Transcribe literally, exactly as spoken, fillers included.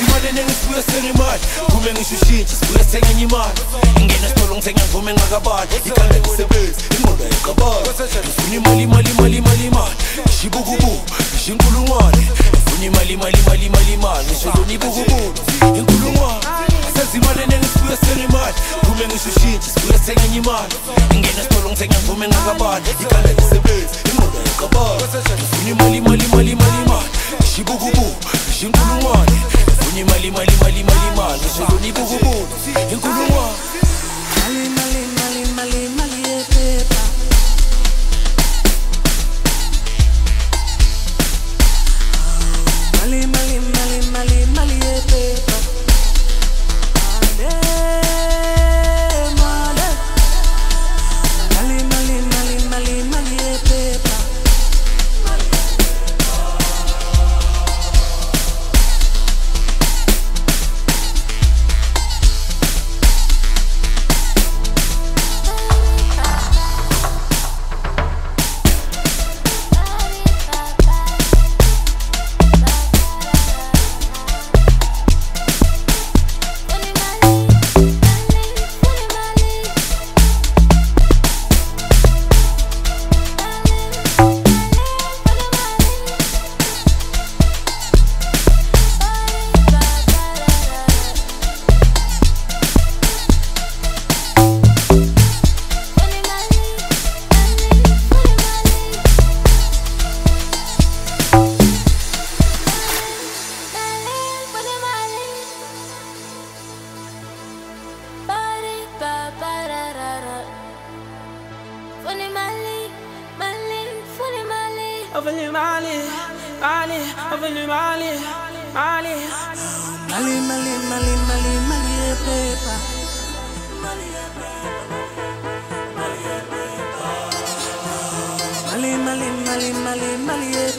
imali nengisibuya senimali kume ngisho ushintshe sibuya sithenga enye imali ingena esitolo ngithenga ngivume ngakabali ikhanda ngisebenzi ingqondo ayikabali ngifuna imali imali imali imali imali ngisho ibukubuku ngisho inkulungwane ngifuna imali imali imali imali imali ngisho lona ibukubuku inkulungwane asazi imali nengisibuya senimali kume ngisho ushintshe sibuya sithenga enye imali ingena esitolo ngithenga ngivume ngakabali ikhanda ngisebenzi ingqondo ayikabali ngifuna imali imali imali imali imali ngisho ibukubuku ngisho inkulungwane ngifuna imali imali imali imali imali ngisho lona ibukubuku inkulungwane Mali, mali, mali, mali, mali, yeah, paper. Mali, mali, mali, mali, mali, yeah, paper. Mali, mali, mali, mali, mali, yeah, paper. Mali, Mali, Mali, Mali, Mali, Mali. Mali, Mali, Mali, Mali, Mali, yeah, paper. Mali, Mali, Mali, Mali, Mali, Mali, yeah,